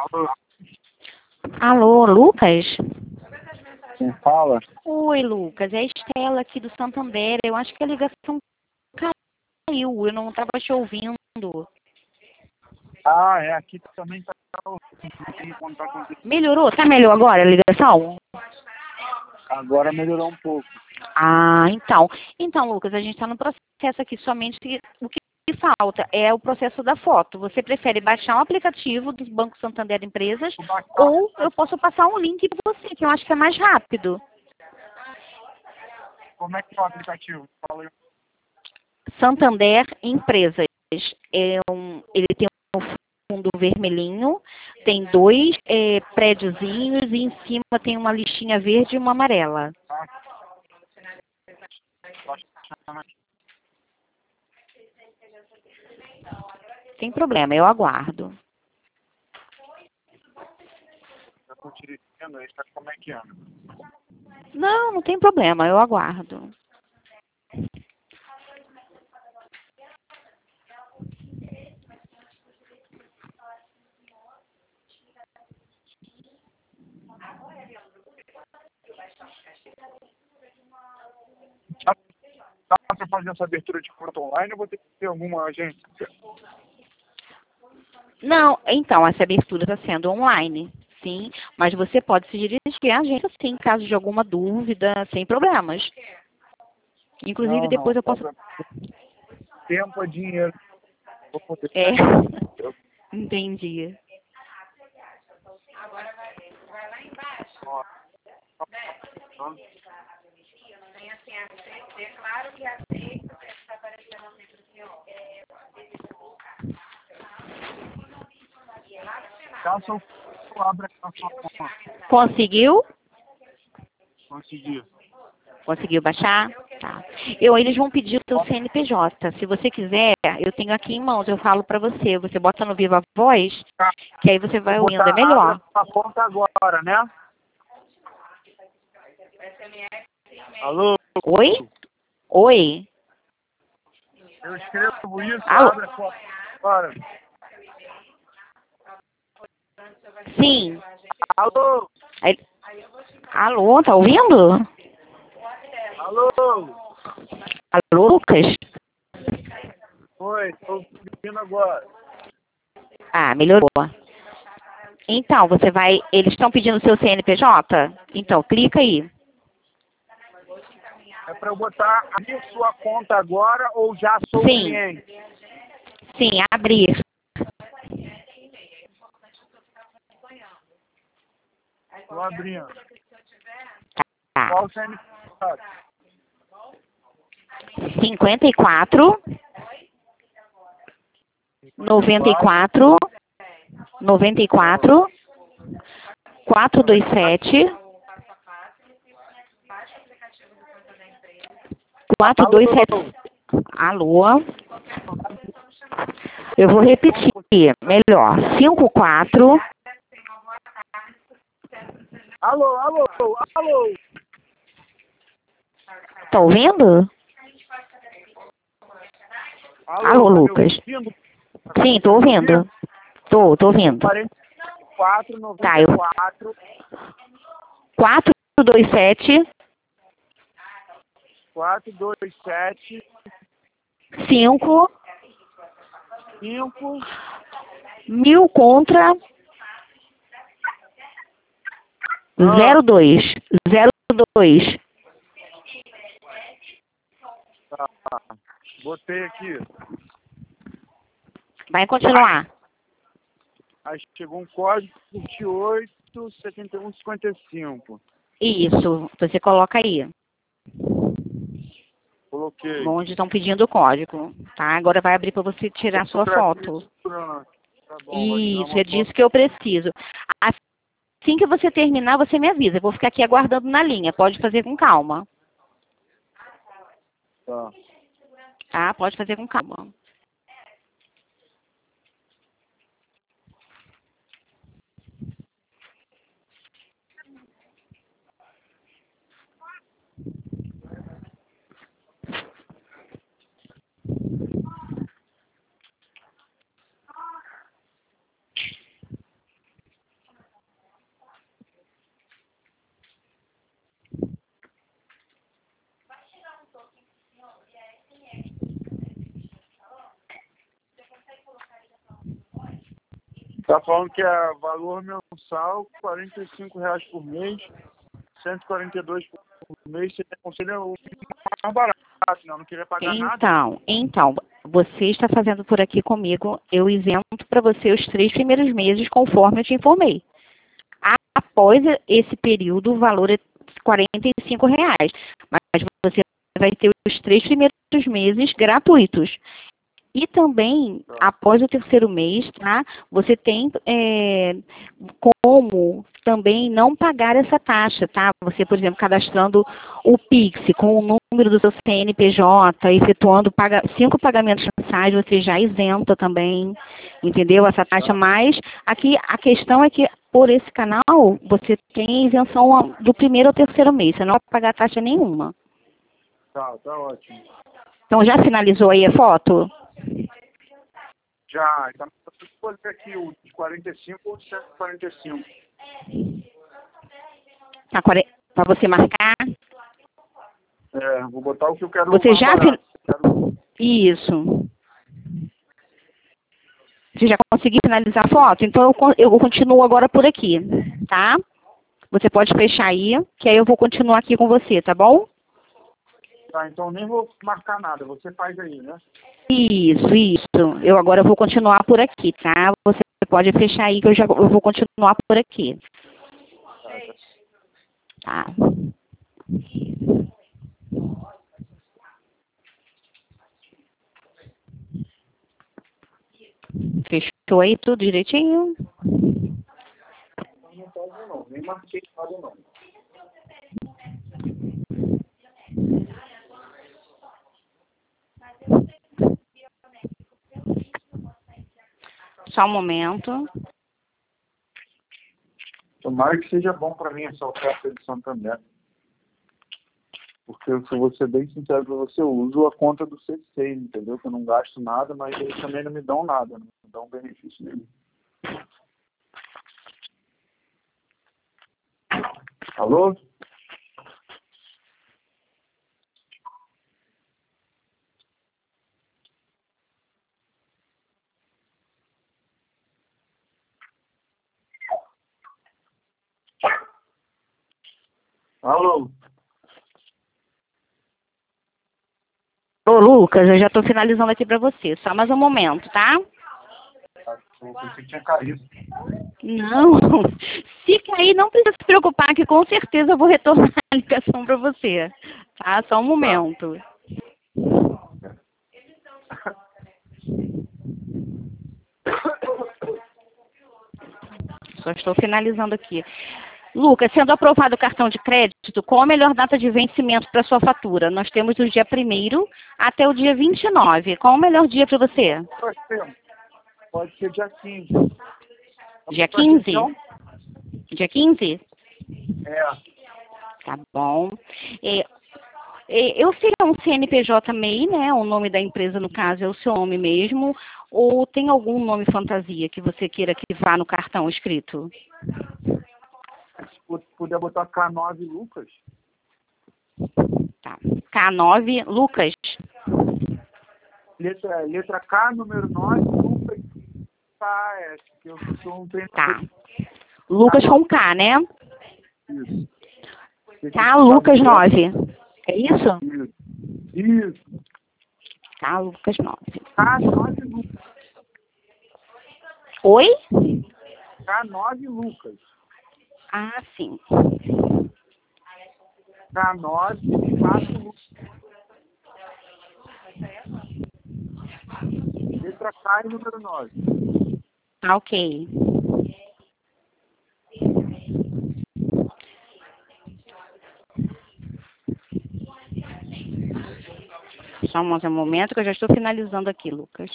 Alô, Alô, Lucas? quem fala? Oi, Lucas. É a Estela aqui do Santander. Eu acho que a ligação caiu. Eu não estava te ouvindo. Ah, é, aqui também tá em contato com você. Melhorou? Tá melhor agora a ligação? Agora melhorou um pouco. Ah, então. Então, Lucas, a gente está no processo aqui. Somente que o que falta é o processo da foto. Você prefere baixar um aplicativo do Banco Santander Empresas Vou baixar. ou eu posso passar um link para você, que eu acho que é mais rápido. Como é que é o aplicativo? Fala aí. Santander Empresas. Ele tem um fundo vermelhinho, tem dois prédiozinhos e em cima tem uma listinha verde e uma amarela. Baixando aqui. Sem problema, eu aguardo. Eu tô te dizendo aí, sabe como é que é? Não, não tem problema, eu aguardo. Dá pra fazer essa abertura de conta online ou vou ter que ter alguma agência? Não, então, essa abertura está sendo online, sim, mas você pode se dirigir à agência, sim, em caso de alguma dúvida, sem problemas. Inclusive, Não, depois eu posso... tempo é dinheiro. Vou poder. É, entendi. Ó, Caso eu abra a sua conta. Conseguiu? Consegui. Conseguiu baixar? Tá. Eles vão pedir o seu CNPJ. Se você quiser, eu tenho aqui em mãos, eu falo para você. Você bota no Viva Voz, que aí você vai Vou ouvindo, é botar abre melhor. a conta agora, né? Alô? Oi? Oi? Eu escrevo isso, Alô? abre a conta agora. Sim. Alô? Aí- Alô, tá ouvindo? Alô? Alô, Lucas? Oi, estou ouvindo agora. Ah, melhorou. Então, você vai... Eles estão pedindo o seu CNPJ? Então, clica aí. É para eu botar abrir sua conta agora ou já sou Sim. cliente? Sim, abrir. Estou abrindo. Tá. Qual o CNPJ? 54 94 94 427 427. Alô? Eu vou repetir. Melhor. 54. Alô, alô, alô. Tá ouvindo? Alô, Tá me Lucas. ouvindo? Sim, tô ouvindo. Tô ouvindo. 44, Tá, eu... 94, 427 427, 5 5. 1000 contra Ah, 02. 02. tá. Botei aqui. Vai continuar. Aí chegou um código 28, 71, 55. Isso, você coloca aí. Coloquei. Onde estão pedindo o código, tá? Agora vai abrir para você tirar a sua foto. Tá bom, vou tirar Isso, uma é foto. disso que eu preciso. Assim que você terminar, você me avisa. Eu vou ficar aqui aguardando na linha. Pode fazer com calma. Tá. Tá? Pode fazer com calma. Tá falando que é valor mensal, R$ 45 por mês, 142 por mês. Você aconselha o mais barato, não queria pagar nada. Então, você está fazendo por aqui comigo, eu isento para você os 3 primeiros meses, conforme eu te informei. Após esse período, o valor é R$ 45, mas você vai ter os 3 primeiros meses gratuitos. E também, após o 3º mês, tá? Você tem como também não pagar essa taxa, tá? Você, por exemplo, cadastrando o Pix com o número do seu CNPJ, efetuando 5 pagamentos mensais, você já isenta também, entendeu? Essa taxa mais. Aqui, a questão é que, por esse canal, você tem isenção do 1º ao 3º mês. Você não vai pagar taxa nenhuma. Tá ótimo. Então, já finalizou aí a foto? Já, então eu escolher aqui o de 45 ou de 145. Tá, para você marcar? Vou botar o que eu quero. Você já barato. Isso. Você já conseguiu finalizar a foto? Então eu continuo agora por aqui, tá? Você pode fechar aí, que aí eu vou continuar aqui com você, tá bom? Tá, então nem vou marcar nada, você faz aí, né? Isso. Eu agora vou continuar por aqui, tá? Você pode fechar aí que eu vou continuar por aqui. Tá. Fechou aí tudo direitinho? Não pode não, nem marquei nada não. Só um momento. Tomara que seja bom para mim essa oferta de Santander. Porque, se eu vou ser bem sincero para você, eu uso a conta do C6, entendeu? Que eu não gasto nada, mas eles também não me dão nada, não me dão benefício nenhum. Alô? Alô? Ô, Lucas, eu já estou finalizando aqui para você. Só mais um momento, tá? Eu pensei que tinha caído. Não. Se cair, não precisa se preocupar, que com certeza eu vou retornar a ligação para você. Tá? Só um momento. Só estou finalizando aqui. Lucas, sendo aprovado o cartão de crédito, qual a melhor data de vencimento para sua fatura? Nós temos do dia 1º até o dia 29. Qual o melhor dia para você? Pode ser dia 15. Dia 15? Dia 15? Tá bom. Eu sei um CNPJ MEI, né? O nome da empresa, no caso, é o seu nome mesmo. Ou tem algum nome fantasia que você queira que vá no cartão escrito? Se puder botar K9 Lucas. Tá. K9 Lucas. Letra K, número 9, Lucas, KS, que eu sou um treinador. Tá. Lucas com K, né? Isso. K Lucas 9. É isso? Isso. K Lucas 9. K9 Lucas. Oi? K9 Lucas. Ah, sim. K9 espaço Lucas. Letra K e número 9. Ah, ok. Só mais um momento que eu já estou finalizando aqui, Lucas.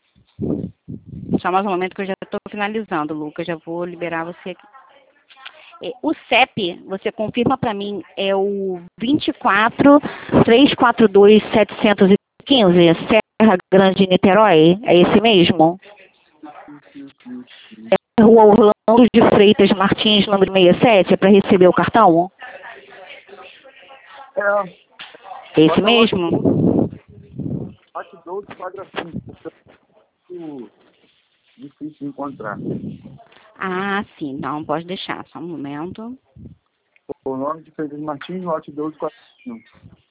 Só mais um momento que eu já estou finalizando, Lucas. Já vou liberar você aqui. O CEP, você confirma para mim, é o 24 342 715, Serra Grande, Niterói? É esse mesmo? É Rua Orlando de Freitas Martins, número 67, é para receber o cartão? É Esse mesmo? Lote 12, quadra 5. Difícil de encontrar. Ah, sim. Não, pode deixar. Só um momento. O nome de Freitas Martins, lote 12, quadra 5.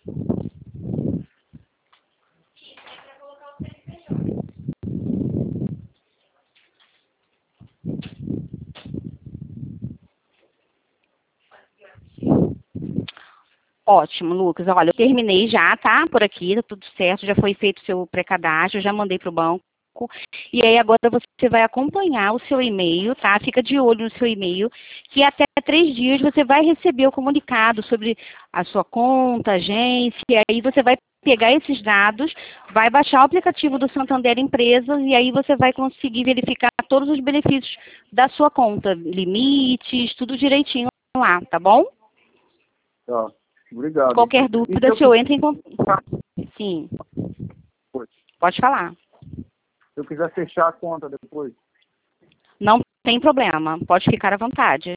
Ótimo, Lucas. Olha, eu terminei já, tá? Por aqui, tá tudo certo. Já foi feito o seu pré-cadastro, já mandei para o banco. E aí agora você vai acompanhar o seu e-mail, tá? Fica de olho no seu e-mail, que até 3 dias você vai receber o comunicado sobre a sua conta, agência, e aí você vai pegar esses dados, vai baixar o aplicativo do Santander Empresas e aí você vai conseguir verificar todos os benefícios da sua conta, limites, tudo direitinho lá, tá bom? Tá. Obrigado. Qualquer dúvida, se eu entro em contato. Sim. Pode falar. Se eu quiser fechar a conta depois. Não tem problema. Pode ficar à vontade.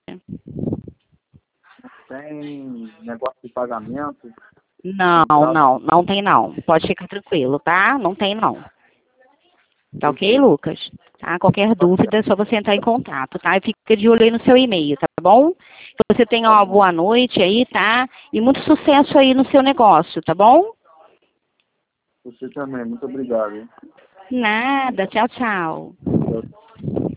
Tem negócio de pagamento? Não tem não. Pode ficar tranquilo, tá? Não tem não. Tá ok, Lucas? Tá? Qualquer dúvida é só você entrar em contato, tá? E fica de olho aí no seu e-mail, tá bom? Que você tenha uma boa noite aí, tá? E muito sucesso aí no seu negócio, tá bom? Você também. Muito obrigado. Hein? Nada. Tchau, tchau.